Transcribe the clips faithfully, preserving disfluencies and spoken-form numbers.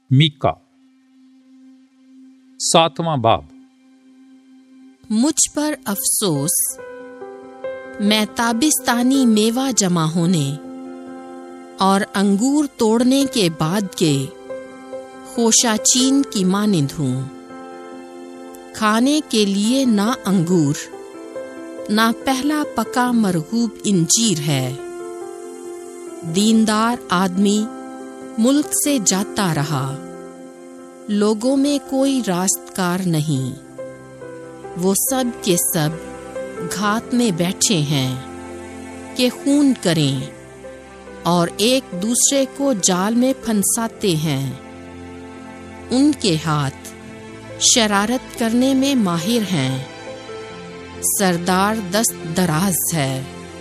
Mica ساتواں باب۔ مجھ پر افسوس، میں تابستانی میوہ جمع ہونے اور انگور توڑنے کے بعد کے خوشا چین کی مانند ہوں۔ کھانے کے لیے نہ انگور نہ پہلا پکا مرغوب انجیر ہے۔ دیندار آدمی ملک سے جاتا رہا، لوگوں میں کوئی راستگار نہیں، وہ سب کے سب گھات میں بیٹھے ہیں کہ خون کریں اور ایک دوسرے کو جال میں پھنساتے ہیں۔ ان کے ہاتھ شرارت کرنے میں ماہر ہیں، سردار دست دراز ہے۔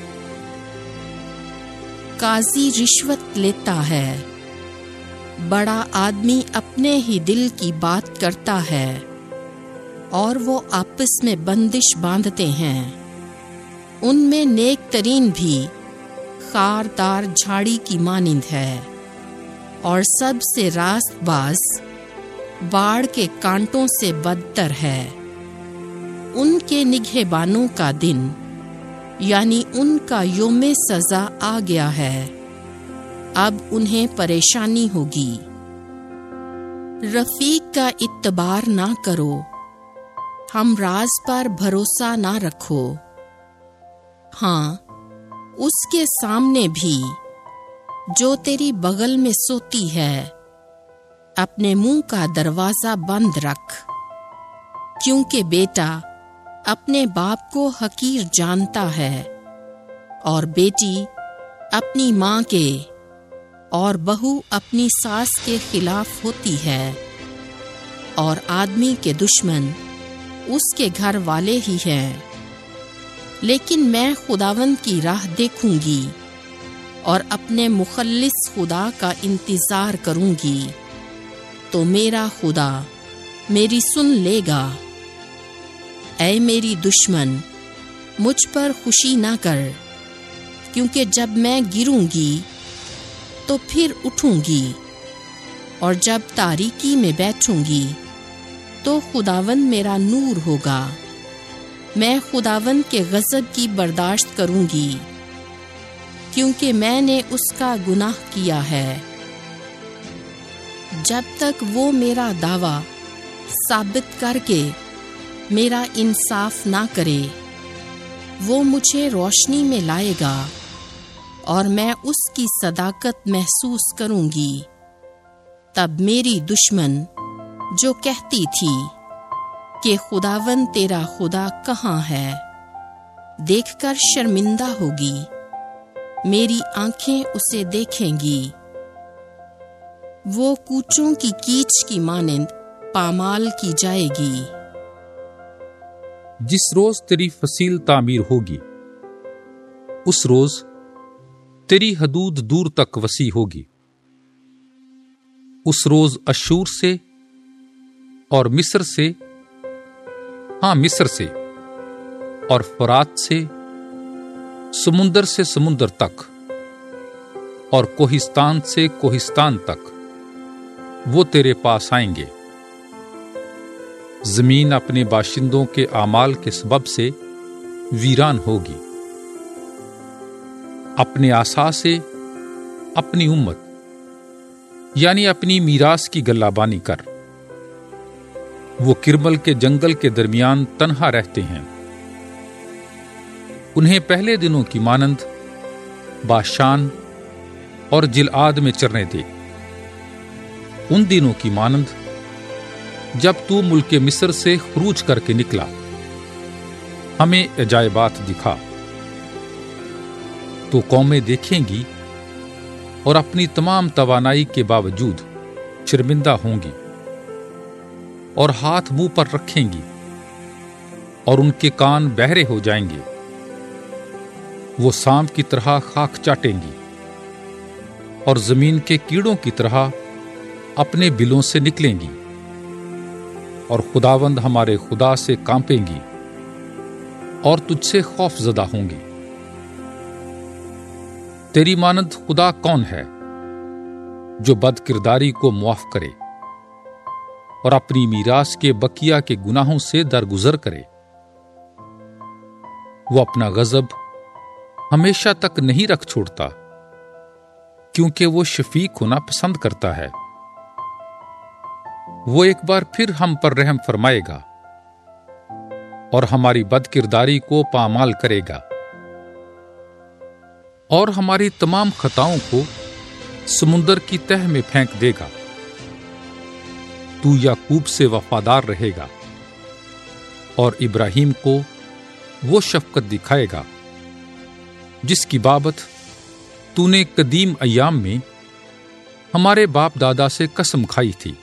قاضی رشوت لیتا ہے، بڑا آدمی اپنے ہی دل کی بات کرتا ہے اور وہ آپس میں بندش باندھتے ہیں۔ ان میں نیک ترین بھی خاردار جھاڑی کی مانند ہے اور سب سے راست باز باڑ کے کانٹوں سے بدتر ہے۔ ان کے نگہبانوں کا دن یعنی ان کا یوم سزا آ گیا ہے، اب انہیں پریشانی ہوگی۔ رفیق کا اعتبار نہ کرو، ہم راز پر بھروسہ نہ رکھو۔ ہاں، اس کے سامنے بھی جو تیری بغل میں سوتی ہے، اپنے منہ کا دروازہ بند رکھ، کیونکہ بیٹا اپنے باپ کو حقیر جانتا ہے اور بیٹی اپنی ماں کے اور بہو اپنی ساس کے خلاف ہوتی ہے، اور آدمی کے دشمن اس کے گھر والے ہی ہیں۔ لیکن میں خداوند کی راہ دیکھوں گی اور اپنے مخلص خدا کا انتظار کروں گی، تو میرا خدا میری سن لے گا۔ اے میری دشمن، مجھ پر خوشی نہ کر، کیونکہ جب میں گروں گی تو پھر اٹھوں گی، اور جب تاریکی میں بیٹھوں گی تو خداوند میرا نور ہوگا۔ میں خداوند کے غضب کی برداشت کروں گی، کیونکہ میں نے اس کا گناہ کیا ہے۔ جب تک وہ میرا دعویٰ ثابت کر کے میرا انصاف نہ کرے، وہ مجھے روشنی میں لائے گا اور میں اس کی صداقت محسوس کروں گی۔ تب میری دشمن جو کہتی تھی کہ خداوند تیرا خدا کہاں ہے، دیکھ کر شرمندہ ہوگی، میری آنکھیں اسے دیکھیں گی۔ وہ کوچوں کی کیچ کی مانند پامال کی جائے گی۔ جس روز تیری فصیل تعمیر ہوگی، اس روز تیری حدود دور تک وسیع ہوگی۔ اس روز اشور سے اور مصر سے، ہاں مصر سے اور فرات سے، سمندر سے سمندر تک اور کوہستان سے کوہستان تک وہ تیرے پاس آئیں گے۔ زمین اپنے باشندوں کے اعمال کے سبب سے ویران ہوگی۔ اپنے عصا سے اپنی امت یعنی اپنی میراث کی گلہ بانی کر۔ وہ کرمل کے جنگل کے درمیان تنہا رہتے ہیں، انہیں پہلے دنوں کی مانند باشان اور جلعاد میں چرنے دے، ان دنوں کی مانند جب تو ملک مصر سے خروج کر کے نکلا۔ ہمیں عجائبات دکھا، تو قومیں دیکھیں گی اور اپنی تمام توانائی کے باوجود شرمندہ ہوں گی، اور ہاتھ منہ پر رکھیں گی اور ان کے کان بہرے ہو جائیں گے۔ وہ سانپ کی طرح خاک چاٹیں گی اور زمین کے کیڑوں کی طرح اپنے بلوں سے نکلیں گی، اور خداوند ہمارے خدا سے کانپیں گی اور تجھ سے خوف زدہ ہوں گی۔ تیری مانند خدا کون ہے جو بد کرداری کو معاف کرے اور اپنی میراث کے بقیہ کے گناہوں سے درگزر کرے۔ وہ اپنا غضب ہمیشہ تک نہیں رکھ چھوڑتا، کیونکہ وہ شفیق ہونا پسند کرتا ہے۔ وہ ایک بار پھر ہم پر رحم فرمائے گا اور ہماری بد کرداری کو پامال کرے گا، اور ہماری تمام خطاؤں کو سمندر کی تہ میں پھینک دے گا۔ تو یعقوب سے وفادار رہے گا اور ابراہیم کو وہ شفقت دکھائے گا جس کی بابت تو نے قدیم ایام میں ہمارے باپ دادا سے قسم کھائی تھی۔